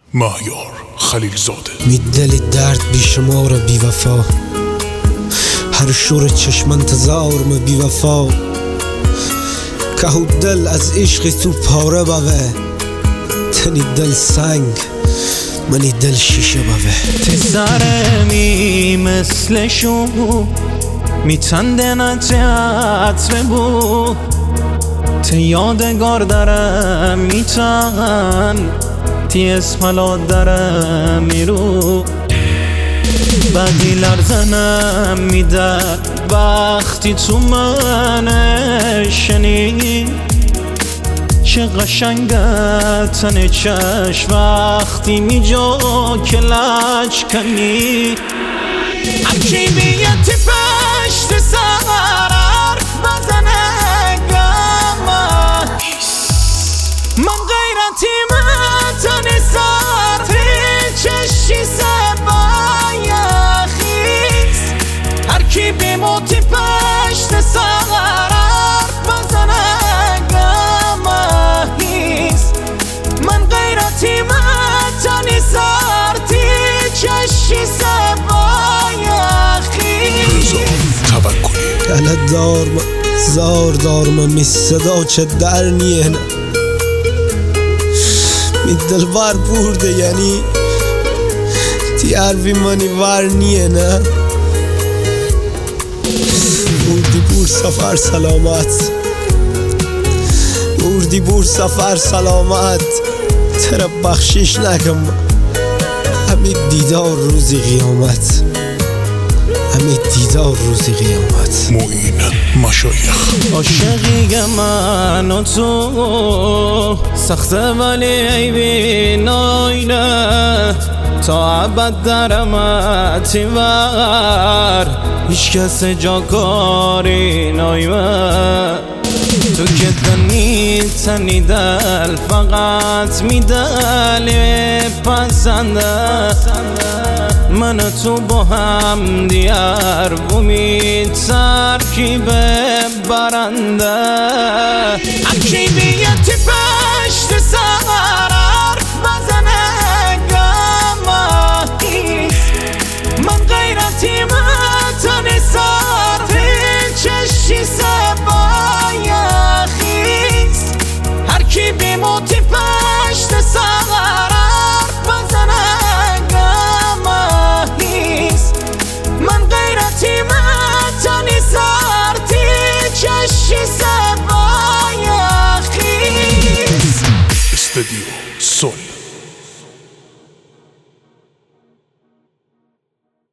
مهیار خلیلزاده. می دل درد بیشمار بی وفا، هر شور چشم انتظارم بی وفا. که دل از عشق تو پاره بوه، تنی دل سنگ منی دل شیشه بوه. تی سرمی مثل شو میتنده نجات ببو، تی یادگار دارم میتن تی اسمالات دارم میرو. بدی لرزنم میدن وقتی تو من شنی، چه قشنگه تن چشم وقتی میجا که لج کنی. هرچی بیتی پشت سر حرف بزنه گمه، من غیرتی متنی سرتی چشی سبای خیز. هرکی بیموتی پشت سر حرف بزنه گمه هیز. من غیرتی متنی سرتی چشی سبای خیز. گلت دارم زار دارم می صدا چه در نیه نه، می دل وار برده یعنی تیار بی منی وار نیه نه. بردی بور سفر سلامت، بردی بور سفر سلامت، ترا بخشش نکم همین دیدار روزی قیامت، همین دیدار روزی قیامت. معین مشایخ. عاشقی من و تو سخته ولی عیبی ناینه، تا ابد درمتی ور هیچ کس جا کاری نایمه. تو که دنی تنی دل فقط میدلی پسنده، من تو با هم دیار بومید ترکیب برنده. هرکی بیتی پشت سر